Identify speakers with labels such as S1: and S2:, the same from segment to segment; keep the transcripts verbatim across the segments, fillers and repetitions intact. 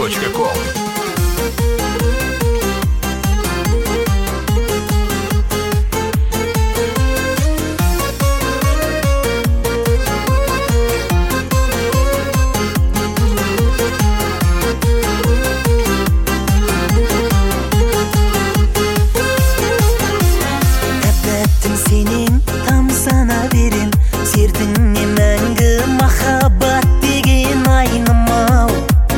S1: точка ком.
S2: Senin tam sana verin Serdinne мәңгі махаббат деген айнымау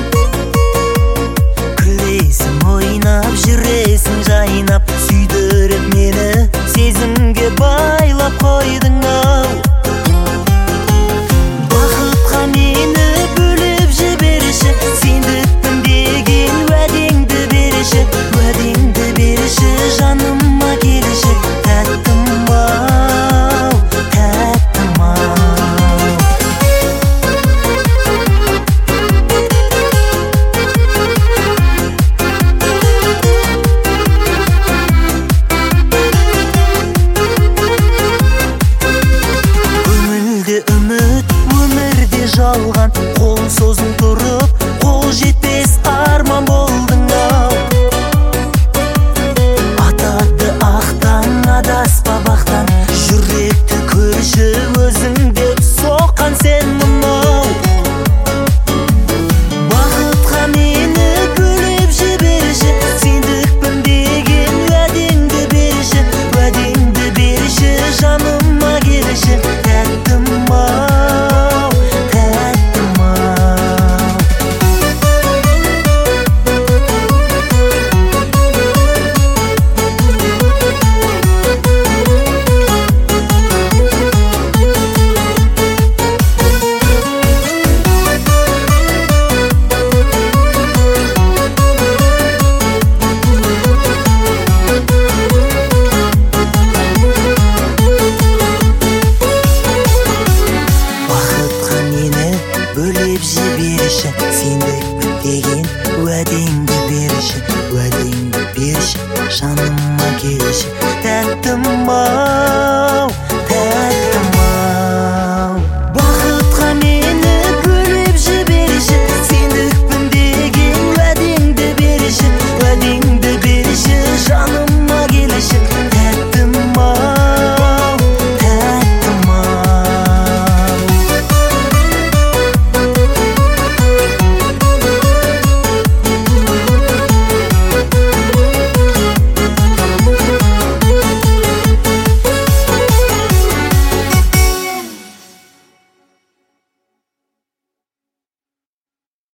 S2: Күлесің ойнап жүресің жайнап Сүйдіріп мені сезімге байлап қойдың ау Бақытқа мені бөліп жіберші Сендікпін деген уәдеңді берші Уәдеңді берші жаныма келші Тәттім үміт өмірде жалған қол созын